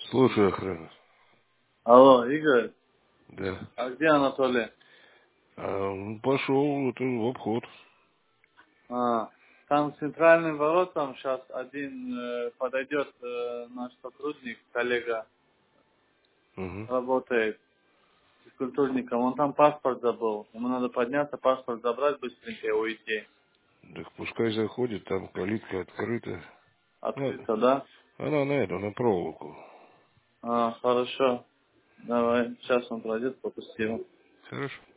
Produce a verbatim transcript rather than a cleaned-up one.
Слушай, охрана. Алло, Игорь, Да. а где Анатолий? А он пошел вот в обход. А, там с центральным воротом сейчас один э, подойдет э, наш сотрудник, коллега, Угу. работает физкультурником. Он там паспорт забыл. Ему надо подняться, паспорт забрать быстренько и уйти. Так пускай заходит, там калитка открыта. Ну, Открыто, да? она на эту, на проволоку. А, хорошо. Давай, сейчас он пройдет, пропусти его. Хорошо.